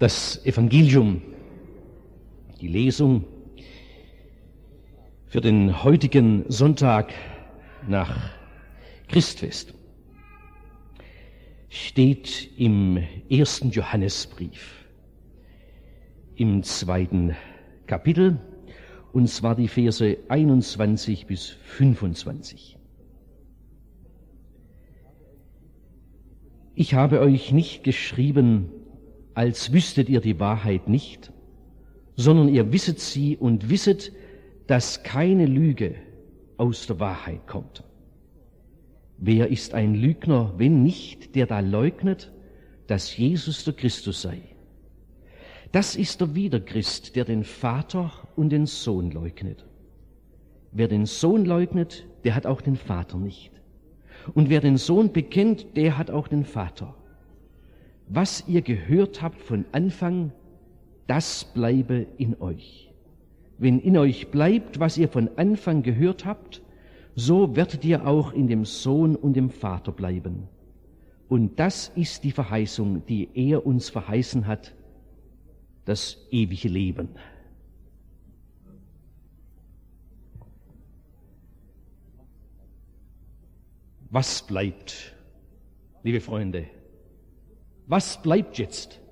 Das Evangelium, die Lesung für den heutigen Sonntag nach Christfest, steht im 1. Johannesbrief, im 2. Kapitel, und zwar die Verse 21 bis 25. Ich habe euch nicht geschrieben, als wüsstet ihr die Wahrheit nicht, sondern ihr wisset sie und wisset, dass keine Lüge aus der Wahrheit kommt. Wer ist ein Lügner, wenn nicht der da leugnet, dass Jesus der Christus sei? Das ist der Widerchrist, der den Vater und den Sohn leugnet. Wer den Sohn leugnet, der hat auch den Vater nicht. Und wer den Sohn bekennt, der hat auch den Vater. Was ihr gehört habt von Anfang, das bleibe in euch. Wenn in euch bleibt, was ihr von Anfang gehört habt, so werdet ihr auch in dem Sohn und dem Vater bleiben. Und das ist die Verheißung, die er uns verheißen hat, das ewige Leben. Was bleibt, liebe Freunde? Was bleibt jetzt?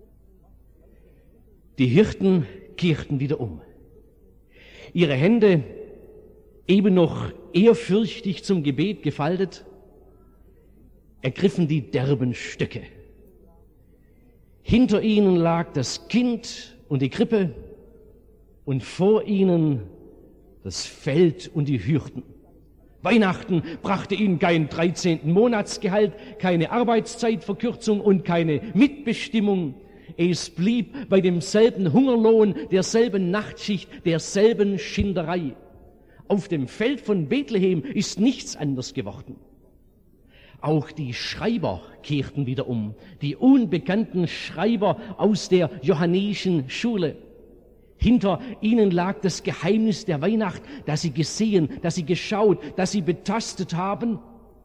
Die Hirten kehrten wieder um. Ihre Hände, eben noch ehrfürchtig zum Gebet gefaltet, ergriffen die derben Stöcke. Hinter ihnen lag das Kind und die Krippe und vor ihnen das Feld und die Hürden. Weihnachten brachte ihnen kein 13. Monatsgehalt, keine Arbeitszeitverkürzung und keine Mitbestimmung. Es blieb bei demselben Hungerlohn, derselben Nachtschicht, derselben Schinderei. Auf dem Feld von Bethlehem ist nichts anders geworden. Auch die Schreiber kehrten wieder um, die unbekannten Schreiber aus der johannäischen Schule. Hinter ihnen lag das Geheimnis der Weihnacht, das sie gesehen, das sie geschaut, das sie betastet haben.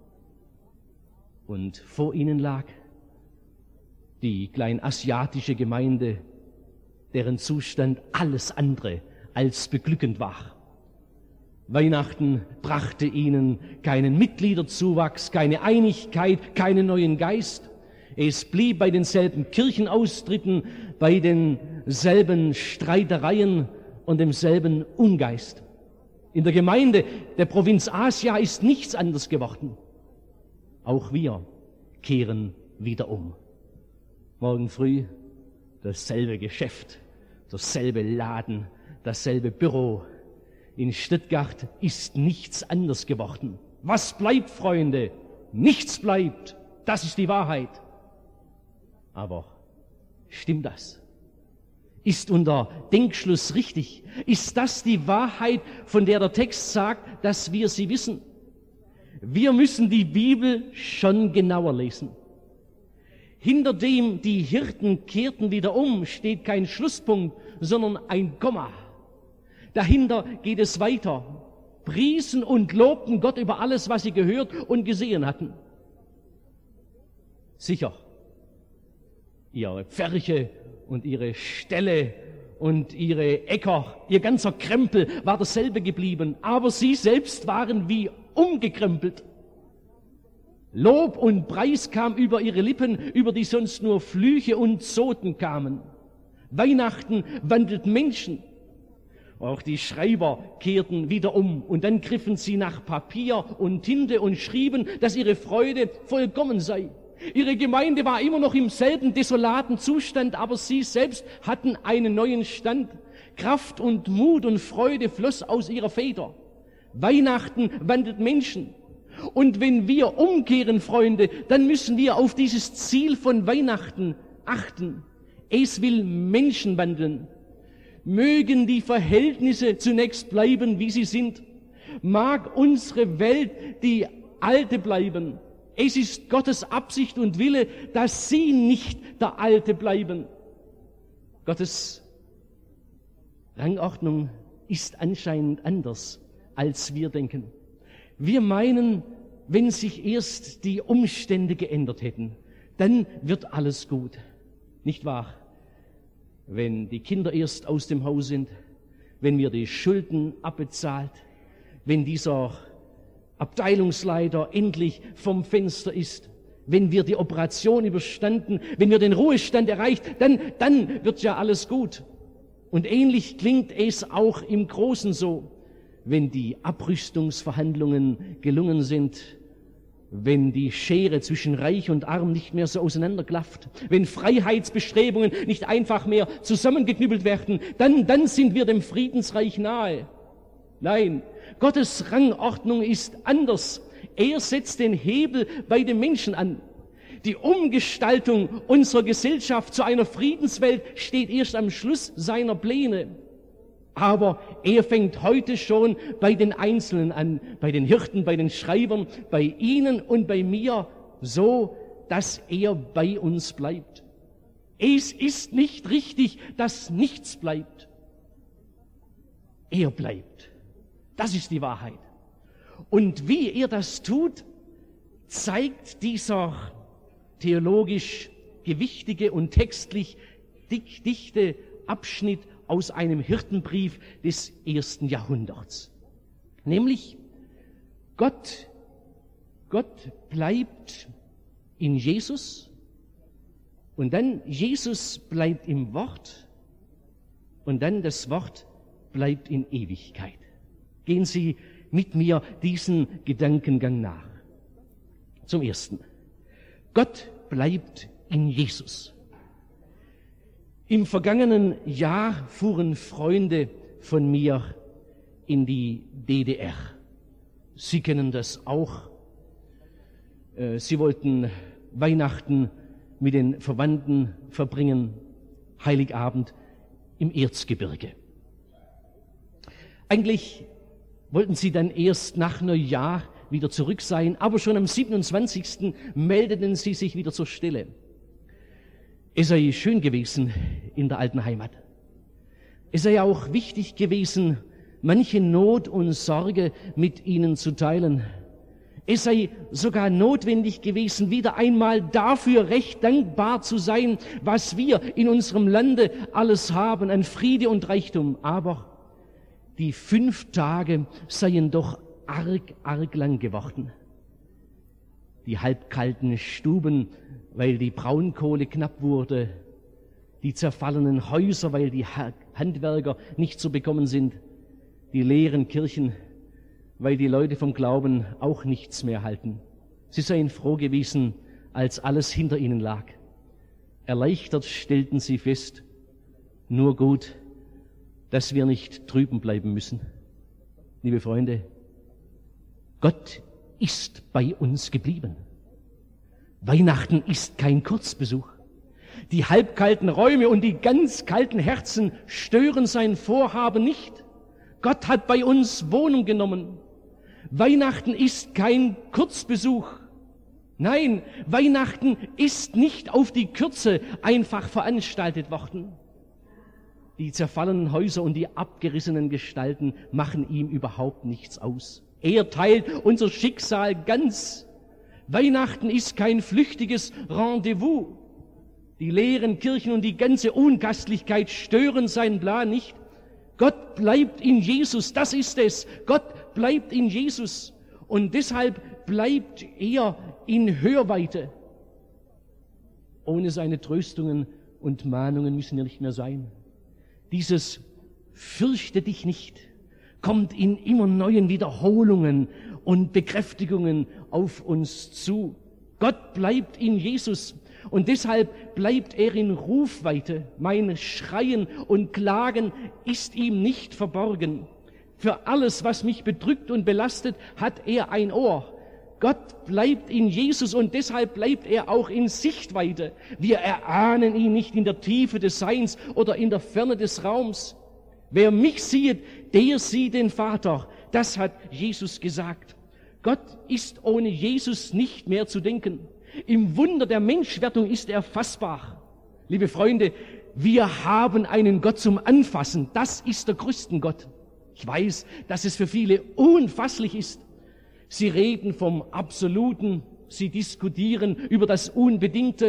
Und vor ihnen lag die kleinasiatische Gemeinde, deren Zustand alles andere als beglückend war. Weihnachten brachte ihnen keinen Mitgliederzuwachs, keine Einigkeit, keinen neuen Geist. Es blieb bei denselben Kirchenaustritten, bei denselben Streitereien und demselben Ungeist. In der Gemeinde der Provinz Asia ist nichts anders geworden. Auch wir kehren wieder um. Morgen früh dasselbe Geschäft, dasselbe Laden, dasselbe Büro. In Stuttgart ist nichts anders geworden. Was bleibt, Freunde? Nichts bleibt. Das ist die Wahrheit. Aber stimmt das? Ist unser Denkschluss richtig? Ist das die Wahrheit, von der der Text sagt, dass wir sie wissen? Wir müssen die Bibel schon genauer lesen. Hinter dem die Hirten kehrten wieder um, steht kein Schlusspunkt, sondern ein Komma. Dahinter geht es weiter. Priesen und lobten Gott über alles, was sie gehört und gesehen hatten. Sicher, ihre Pferche und ihre Ställe und ihre Äcker, ihr ganzer Krempel war dasselbe geblieben, aber sie selbst waren wie umgekrempelt. Lob und Preis kam über ihre Lippen, über die sonst nur Flüche und Zoten kamen. Weihnachten wandelten Menschen. Auch die Schreiber kehrten wieder um und dann griffen sie nach Papier und Tinte und schrieben, dass ihre Freude vollkommen sei. Ihre Gemeinde war immer noch im selben desolaten Zustand, aber sie selbst hatten einen neuen Stand. Kraft und Mut und Freude floss aus ihrer Feder. Weihnachten wandelt Menschen. Und wenn wir umkehren, Freunde, dann müssen wir auf dieses Ziel von Weihnachten achten. Es will Menschen wandeln. Mögen die Verhältnisse zunächst bleiben, wie sie sind. Mag unsere Welt die alte bleiben. Es ist Gottes Absicht und Wille, dass sie nicht der alte bleiben. Gottes Rangordnung ist anscheinend anders, als wir denken. Wir meinen, wenn sich erst die Umstände geändert hätten, dann wird alles gut. Nicht wahr? wenn die Kinder erst aus dem Haus sind, wenn wir die Schulden abbezahlt, wenn dieser Abteilungsleiter endlich vom Fenster ist, wenn wir die Operation überstanden, wenn wir den Ruhestand erreicht, dann wird ja alles gut. Und ähnlich klingt es auch im Großen so, wenn die Abrüstungsverhandlungen gelungen sind, wenn die Schere zwischen Reich und Arm nicht mehr so auseinanderklafft, wenn Freiheitsbestrebungen nicht einfach mehr zusammengeknüppelt werden, dann sind wir dem Friedensreich nahe. Nein, Gottes Rangordnung ist anders. Er setzt den Hebel bei den Menschen an. Die Umgestaltung unserer Gesellschaft zu einer Friedenswelt steht erst am Schluss seiner Pläne. Aber er fängt heute schon bei den Einzelnen an, bei den Hirten, bei den Schreibern, bei Ihnen und bei mir, so, dass er bei uns bleibt. Es ist nicht richtig, dass nichts bleibt. Er bleibt. Das ist die Wahrheit. Und wie er das tut, zeigt dieser theologisch gewichtige und textlich dichte Abschnitt aus einem Hirtenbrief des 1. Jahrhunderts. Nämlich, Gott bleibt in Jesus und dann Jesus bleibt im Wort und dann das Wort bleibt in Ewigkeit. Gehen Sie mit mir diesen Gedankengang nach. Zum Ersten, Gott bleibt in Jesus. Im vergangenen Jahr fuhren Freunde von mir in die DDR. Sie kennen das auch. Sie wollten Weihnachten mit den Verwandten verbringen, Heiligabend im Erzgebirge. Eigentlich wollten sie dann erst nach Neujahr wieder zurück sein, aber schon am 27. meldeten sie sich wieder zur Stelle. Es sei schön gewesen in der alten Heimat. Es sei auch wichtig gewesen, manche Not und Sorge mit ihnen zu teilen. Es sei sogar notwendig gewesen, wieder einmal dafür recht dankbar zu sein, was wir in unserem Lande alles haben an Friede und Reichtum. Aber die 5 Tage seien doch arg lang geworden. Die halbkalten Stuben, weil die Braunkohle knapp wurde, die zerfallenen Häuser, weil die Handwerker nicht zu bekommen sind, die leeren Kirchen, weil die Leute vom Glauben auch nichts mehr halten. Sie seien froh gewesen, als alles hinter ihnen lag. Erleichtert stellten sie fest, nur gut, dass wir nicht drüben bleiben müssen. Liebe Freunde, Gott ist bei uns geblieben. Weihnachten ist kein Kurzbesuch. Die halbkalten Räume und die ganz kalten Herzen stören sein Vorhaben nicht. Gott hat bei uns Wohnung genommen. Weihnachten ist kein Kurzbesuch. Nein, Weihnachten ist nicht auf die Kürze einfach veranstaltet worden. Die zerfallenen Häuser und die abgerissenen Gestalten machen ihm überhaupt nichts aus. Er teilt unser Schicksal ganz. Weihnachten ist kein flüchtiges Rendezvous. Die leeren Kirchen und die ganze Ungastlichkeit stören seinen Plan nicht. Gott bleibt in Jesus, das ist es. Gott bleibt in Jesus und deshalb bleibt er in Hörweite. Ohne seine Tröstungen und Mahnungen müssen wir nicht mehr sein. Dieses Fürchte dich nicht kommt in immer neuen Wiederholungen und Bekräftigungen auf uns zu. Gott bleibt in Jesus und deshalb bleibt er in Rufweite. Mein Schreien und Klagen ist ihm nicht verborgen. Für alles, was mich bedrückt und belastet, hat er ein Ohr. Gott bleibt in Jesus und deshalb bleibt er auch in Sichtweite. Wir erahnen ihn nicht in der Tiefe des Seins oder in der Ferne des Raums. Wer mich sieht, der sieht den Vater. Das hat Jesus gesagt. Gott ist ohne Jesus nicht mehr zu denken. Im Wunder der Menschwerdung ist er fassbar. Liebe Freunde, wir haben einen Gott zum Anfassen. Das ist der Christengott. Ich weiß, dass es für viele unfasslich ist. Sie reden vom Absoluten, sie diskutieren über das Unbedingte.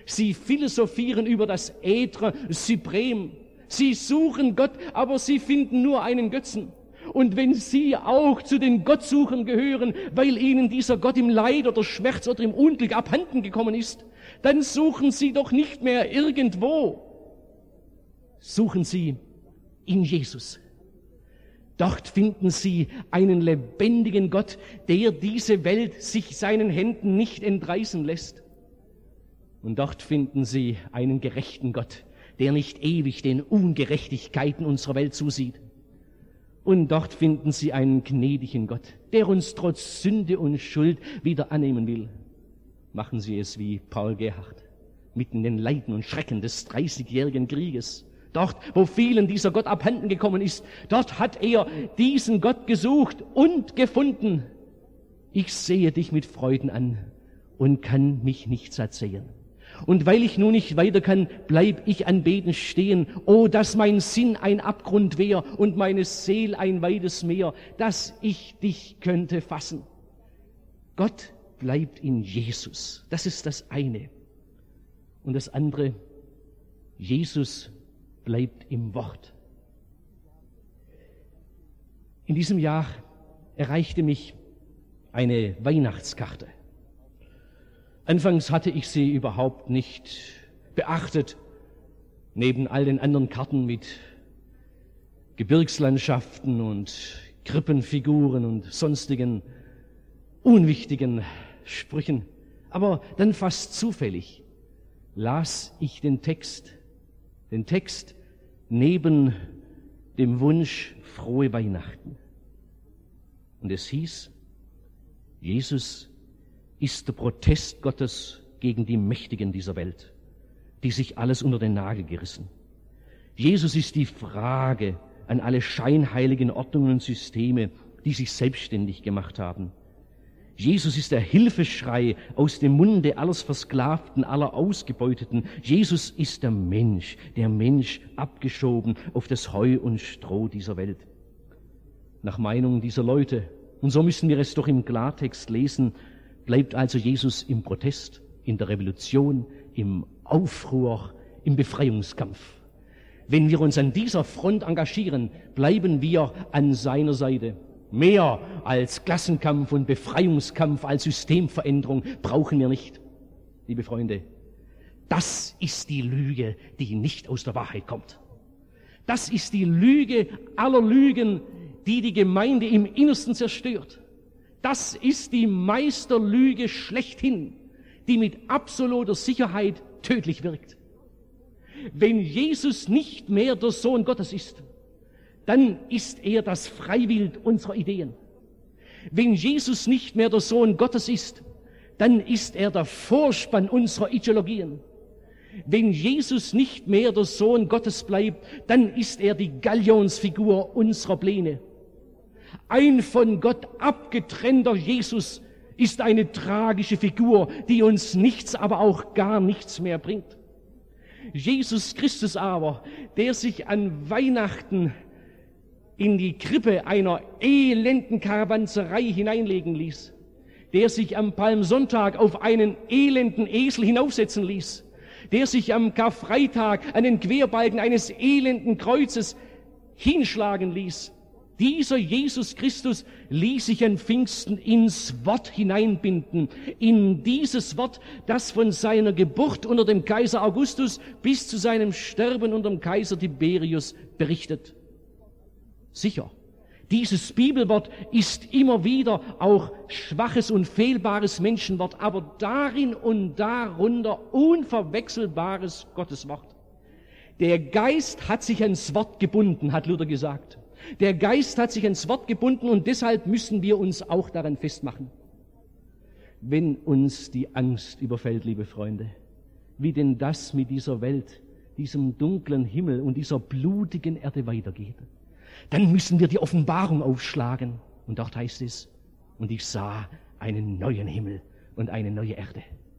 Sie philosophieren über das Ätre Suprem. Sie suchen Gott, aber sie finden nur einen Götzen. Und wenn Sie auch zu den Gottsuchern gehören, weil Ihnen dieser Gott im Leid oder Schmerz oder im Unglück abhanden gekommen ist, dann suchen Sie doch nicht mehr irgendwo. Suchen Sie in Jesus. Dort finden Sie einen lebendigen Gott, der diese Welt sich seinen Händen nicht entreißen lässt. Und dort finden Sie einen gerechten Gott, der nicht ewig den Ungerechtigkeiten unserer Welt zusieht. Und dort finden Sie einen gnädigen Gott, der uns trotz Sünde und Schuld wieder annehmen will. Machen Sie es wie Paul Gerhardt, mitten in den Leiden und Schrecken des 30-jährigen Krieges. Dort, wo vielen dieser Gott abhanden gekommen ist, dort hat er diesen Gott gesucht und gefunden. Ich sehe dich mit Freuden an und kann mich nicht satt sehen. Und weil ich nun nicht weiter kann, bleib ich anbetend stehen. Oh, dass mein Sinn ein Abgrund wär und meine Seel ein weites Meer, dass ich dich könnte fassen. Gott bleibt in Jesus. Das ist das eine. Und das andere, Jesus bleibt im Wort. In diesem Jahr erreichte mich eine Weihnachtskarte. Anfangs hatte ich sie überhaupt nicht beachtet, neben all den anderen Karten mit Gebirgslandschaften und Krippenfiguren und sonstigen unwichtigen Sprüchen. Aber dann fast zufällig las ich den Text neben dem Wunsch frohe Weihnachten. Und es hieß, Jesus ist der Protest Gottes gegen die Mächtigen dieser Welt, die sich alles unter den Nagel gerissen. Jesus ist die Frage an alle scheinheiligen Ordnungen und Systeme, die sich selbstständig gemacht haben. Jesus ist der Hilfeschrei aus dem Munde alles Versklavten, aller Ausgebeuteten. Jesus ist der Mensch abgeschoben auf das Heu und Stroh dieser Welt. Nach Meinung dieser Leute, und so müssen wir es doch im Klartext lesen, bleibt also Jesus im Protest, in der Revolution, im Aufruhr, im Befreiungskampf. Wenn wir uns an dieser Front engagieren, bleiben wir an seiner Seite. Mehr als Klassenkampf und Befreiungskampf, als Systemveränderung brauchen wir nicht. Liebe Freunde, das ist die Lüge, die nicht aus der Wahrheit kommt. Das ist die Lüge aller Lügen, die die Gemeinde im Innersten zerstört. Das ist die Meisterlüge schlechthin, die mit absoluter Sicherheit tödlich wirkt. Wenn Jesus nicht mehr der Sohn Gottes ist, dann ist er das Freiwild unserer Ideen. Wenn Jesus nicht mehr der Sohn Gottes ist, dann ist er der Vorspann unserer Ideologien. Wenn Jesus nicht mehr der Sohn Gottes bleibt, dann ist er die Galionsfigur unserer Pläne. Ein von Gott abgetrennter Jesus ist eine tragische Figur, die uns nichts, aber auch gar nichts mehr bringt. Jesus Christus aber, der sich an Weihnachten in die Krippe einer elenden Karawanserei hineinlegen ließ, der sich am Palmsonntag auf einen elenden Esel hinaufsetzen ließ, der sich am Karfreitag an den Querbalken eines elenden Kreuzes hinschlagen ließ, dieser Jesus Christus ließ sich an Pfingsten ins Wort hineinbinden, in dieses Wort, das von seiner Geburt unter dem Kaiser Augustus bis zu seinem Sterben unter dem Kaiser Tiberius berichtet. Sicher, dieses Bibelwort ist immer wieder auch schwaches und fehlbares Menschenwort, aber darin und darunter unverwechselbares Gotteswort. Der Geist hat sich ans Wort gebunden, hat Luther gesagt. Der Geist hat sich ans Wort gebunden und deshalb müssen wir uns auch daran festmachen. Wenn uns die Angst überfällt, liebe Freunde, wie denn das mit dieser Welt, diesem dunklen Himmel und dieser blutigen Erde weitergeht, dann müssen wir die Offenbarung aufschlagen. Und dort heißt es, und ich sah einen neuen Himmel und eine neue Erde.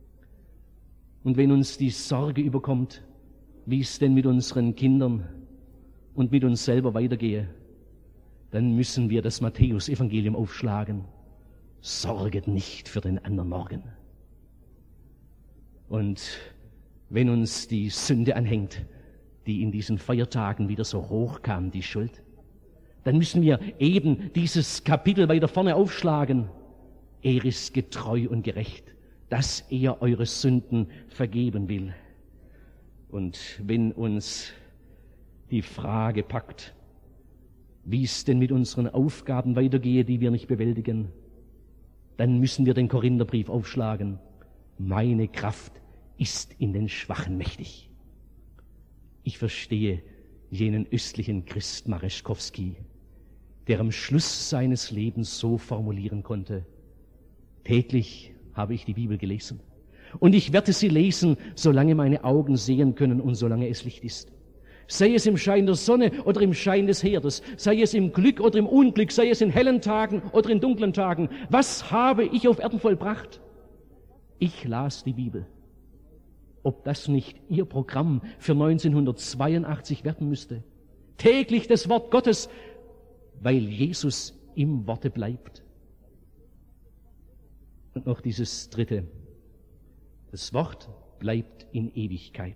Und wenn uns die Sorge überkommt, wie es denn mit unseren Kindern und mit uns selber weitergehe, dann müssen wir das Matthäus-Evangelium aufschlagen. Sorget nicht für den anderen Morgen. Und wenn uns die Sünde anhängt, die in diesen Feiertagen wieder so hoch kam, die Schuld. Dann müssen wir eben dieses Kapitel weiter vorne aufschlagen. Er ist getreu und gerecht, dass er eure Sünden vergeben will. Und wenn uns die Frage packt, wie es denn mit unseren Aufgaben weitergehe, die wir nicht bewältigen, dann müssen wir den Korintherbrief aufschlagen. Meine Kraft ist in den Schwachen mächtig. Ich verstehe jenen östlichen Christ Mareschkowski, der am Schluss seines Lebens so formulieren konnte: Täglich habe ich die Bibel gelesen und ich werde sie lesen, solange meine Augen sehen können und solange es Licht ist. Sei es im Schein der Sonne oder im Schein des Herdes, sei es im Glück oder im Unglück, sei es in hellen Tagen oder in dunklen Tagen. Was habe ich auf Erden vollbracht? Ich las die Bibel. Ob das nicht Ihr Programm für 1982 werden müsste? Täglich das Wort Gottes, weil Jesus im Worte bleibt. Und noch dieses Dritte. Das Wort bleibt in Ewigkeit.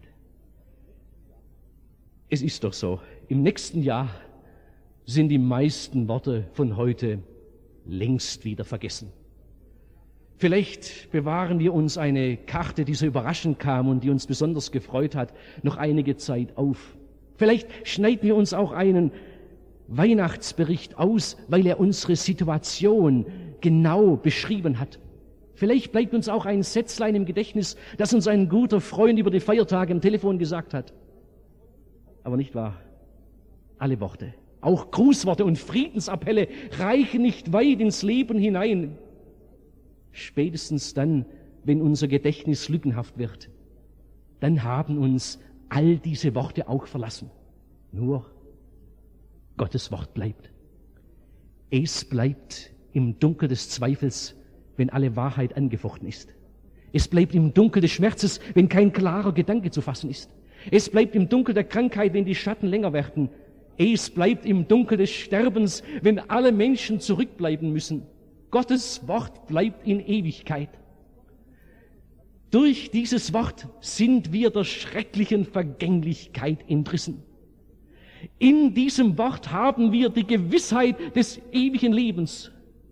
Es ist doch so, im nächsten Jahr sind die meisten Worte von heute längst wieder vergessen. Vielleicht bewahren wir uns eine Karte, die so überraschend kam und die uns besonders gefreut hat, noch einige Zeit auf. Vielleicht schneiden wir uns auch einen Weihnachtsbericht aus, weil er unsere Situation genau beschrieben hat. Vielleicht bleibt uns auch ein Sätzlein im Gedächtnis, das uns ein guter Freund über die Feiertage am Telefon gesagt hat. Aber nicht wahr? Alle Worte, auch Grußworte und Friedensappelle reichen nicht weit ins Leben hinein. Spätestens dann, wenn unser Gedächtnis lückenhaft wird, dann haben uns all diese Worte auch verlassen. Nur Gottes Wort bleibt. Es bleibt im Dunkel des Zweifels, wenn alle Wahrheit angefochten ist. Es bleibt im Dunkel des Schmerzes, wenn kein klarer Gedanke zu fassen ist. Es bleibt im Dunkel der Krankheit, wenn die Schatten länger werden. Es bleibt im Dunkel des Sterbens, wenn alle Menschen zurückbleiben müssen. Gottes Wort bleibt in Ewigkeit. Durch dieses Wort sind wir der schrecklichen Vergänglichkeit entrissen. In diesem Wort haben wir die Gewissheit des ewigen Lebens.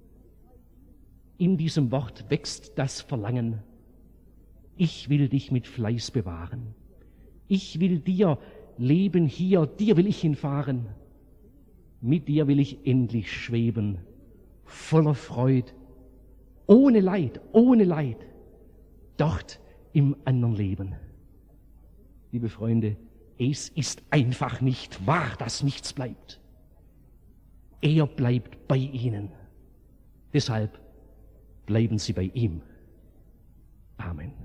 In diesem Wort wächst das Verlangen. Ich will dich mit Fleiß bewahren. Ich will dir leben hier, dir will ich hinfahren. Mit dir will ich endlich schweben, voller Freud, ohne Leid, dort im anderen Leben. Liebe Freunde, es ist einfach nicht wahr, dass nichts bleibt. Er bleibt bei Ihnen. Deshalb bleiben Sie bei ihm. Amen.